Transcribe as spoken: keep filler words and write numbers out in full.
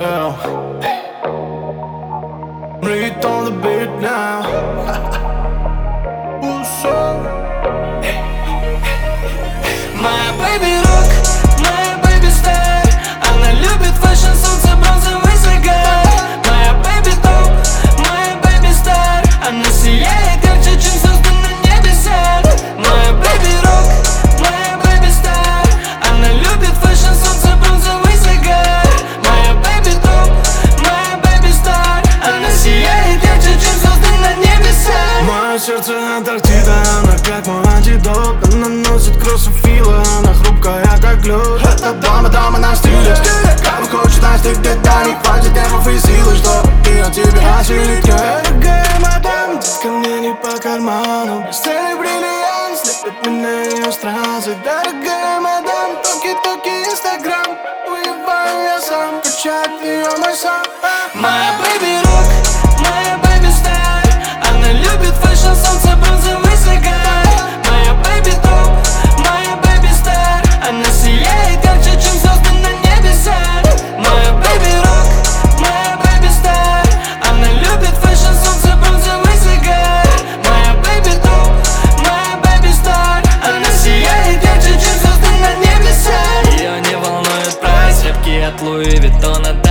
Yeah. Read on the beat now. Моя baby rock, моя baby star. Она любит фэшн, солнце, бронзовый загар. Моя baby топ, моя baby star. Она сияет ярче, чем звезды на небесах. Моя baby rock, моя baby star. Она любит фэшн, солнце, бронзовый загар. Моя baby топ, моя baby star. Она сияет ярче, чем звезды на небесах. Мое сердце Антарктида, она как мой антидот. Она носит кроссофила, она хрупкая как лед. Это дама, дама на стиле, как хочет настиг, где-то не хватит нервов и силы, что и от тебя осилить. Дорогая мадам, детка мне не по карману. Бесценный бриллиант, слепит меня ее странцы. Дорогая мадам, токи-токи инстаграм. Уебаю я сам, качает ее мой сам. Моя baby rock, моя baby star. Она любит фэшн, солнце, бронзовый загар. Моя baby топ, моя baby star. Она сияет ярче, чем звезды на небесах. Моя baby rock, моя baby star. Она любит фэшн, солнце, бронзовый загар. Моя baby топ, моя baby star. Она сияет ярче, чем звезды на небесах. Ее не волнует прайс, репки от Луи Виттона